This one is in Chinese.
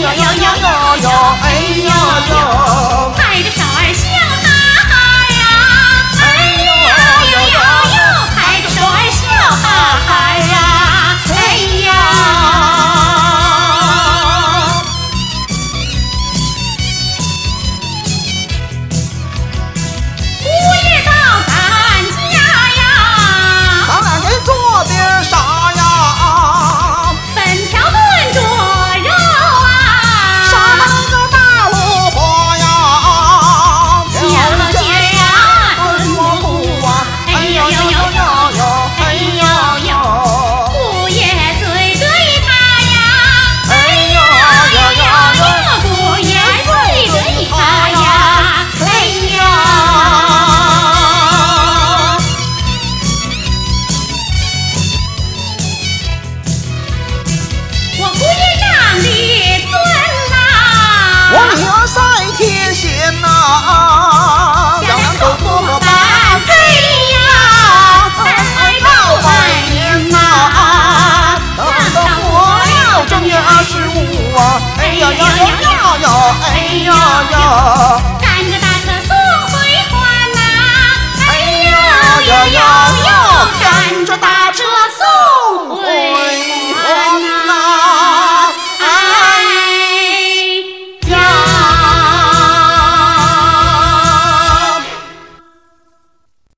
呀呀呀呀呀，哎呀呀， 抬着手儿笑哈哈呀，哎呀呀呀呀，抬着手儿笑哈哈呀，哎呀。姑爷到咱家呀， 咱俩给做点啥呀？ 粉条炖着肉啊， 上那个大萝卜呀， 小鸡儿呀炖蘑菇啊，哎呦呦呦呦呦，哎呦呦，姑爷最对他呀，哎呦呦呦呦，姑爷最对他呀，哎呀。我姑爷长得尊呐， 我女儿赛天仙呐，两两口多么般嘿呀，才到晚年呐， 等到过了正月25啊，哎呀呀呀呀呀，哎呀呀， 赶着大车送回还呐，哎呦呀呀呦呦呀呦，赶着大车